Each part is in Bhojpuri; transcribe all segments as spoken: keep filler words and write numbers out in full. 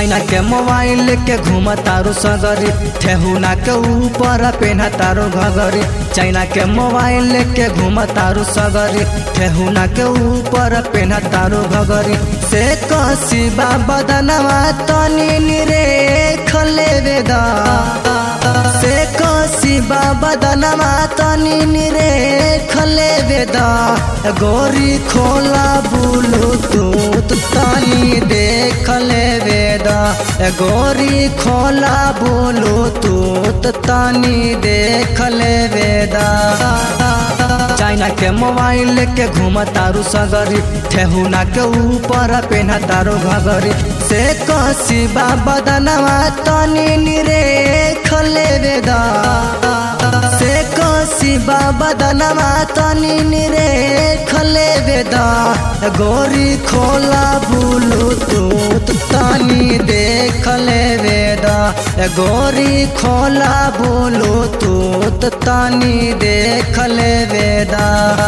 चाइना के मोबाइल लेके घूम तारू सगरी, ठेहुना के ऊपर पेन्हा तारू घगरी। चाइना के मोबाइल लेके घूम तारू सगरी, ठेहुना के ऊपर पेन्हा तारू घगरी। से कसी बाबा दनवा तनी निरे खले वेदा, से कसी बाबा दनवा तनी निरे खले वेदा। गोरी खोला ब्लूटूथ तनी देख ले वेदा, गोरी खोला ब्लूटूथ तनी देख ले वेदा। चाइना के मोबाइल लेके घूम तारू सगरी, ठेहुना के ऊपर पेन्हा तारू घगरी। से कसी बाबा दनवा तनी निरे खले वेदा, से कसी बाबा दनवा तनी निरे खले वेदा। गोरी खोला ब्लूटूथ तनी देख ले वेदा, गोरी खोला ब्लूटूथ तनी देख ले वेदा।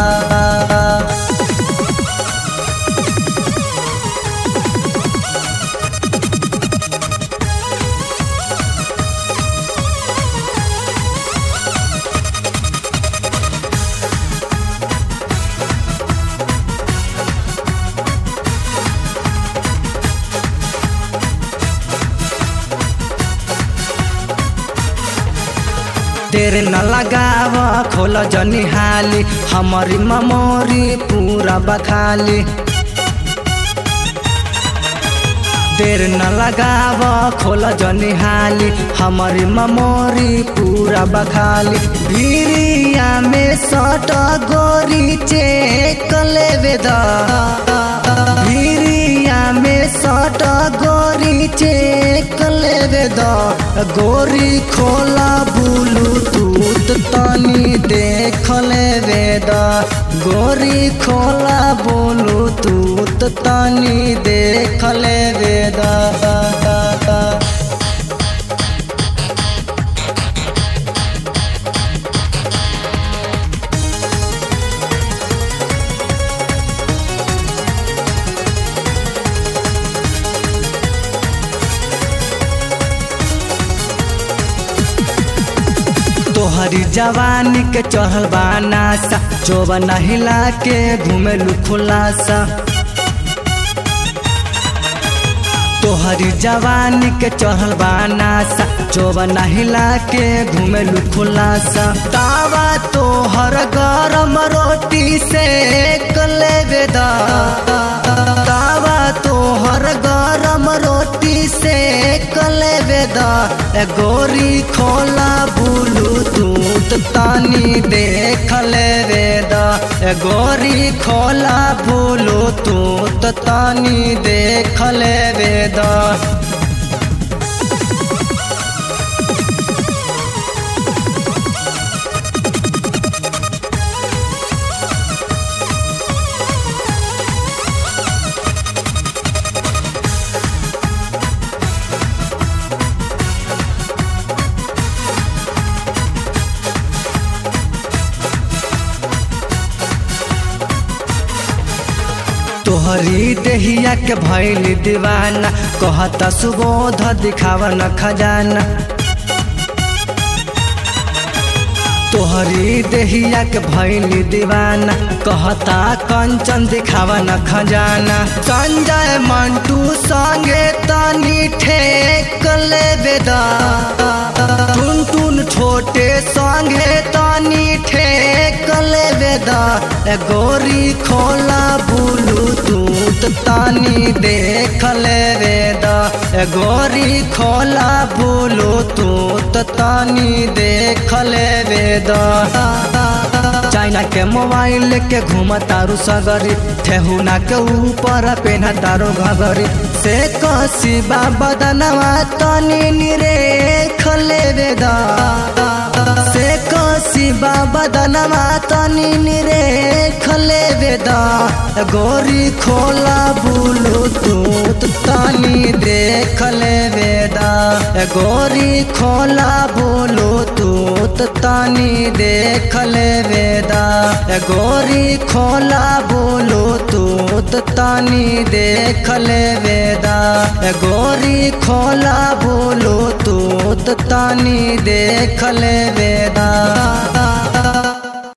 तेरे न लगाव खोल जनी हाली, हमारी मेमोरी पूरा बखाली। देर न लगाव खोल जनी हाली, हमारी मेमोरी पूरा बखाली। भीरिया में सट गोरी चेक ले वेदा, भीरिया में सट गोरी चेक ले वेदा। गोरी खोला ब्लूटूथ तनी देख ले वेदा, गोरी खोला ब्लूटूथ तनी देख ले वेदा। तोहरी जवानी के चढ़ल बानासा, जोबन हिला के घूमेलू खुलासा। तोहरी जवानी के चढ़ल बानासा, जोबन हिला के घूमेलू खुलासा। तावा तोहर गरम रोटी से कले वेदा, तावा तोहर गरम रोटी से कले वेदा। गोरी खोला ब्लूटूथ तनी देख ले वेदा, गोरी खोला ब्लूटूथ तनी देख ले वेदा। तोहरी देहिया के भइल दीवाना, कहता सुबोध दिखावा न खजाना। तोहरी देहिया के भइल दीवाना, कहता कंचन दिखावा न खजाना। संजय मंटू संगे तनी ठेक ले वेदा, टुन टुन छोटे संगे तनी ठेक ले वेदा। गोरी खोला ब्लूटूथ तनी देख ले वेदा, गोरी खोला ब्लूटूथ तनी देख ले वेदा। चाइना के मोबाइल लेके घूम तारू सगरी, ठेहुना के ऊपर पेन्हा तारू घगरी। से कसी बाबा दनवा तनी निरे खले वेदा, से कसी बाबा दनवा तनी निरे खले वेदा। गोरी खोला ब्लूटूथ तनी देख ले वेदा, गोरी खोला ब्लूटूथ तनी देख ले वेदा। गोरी खोला ब्लूटूथ तनी देख ले वेदा। गोरी खोला बोलो तो तानी देख ले वेदा।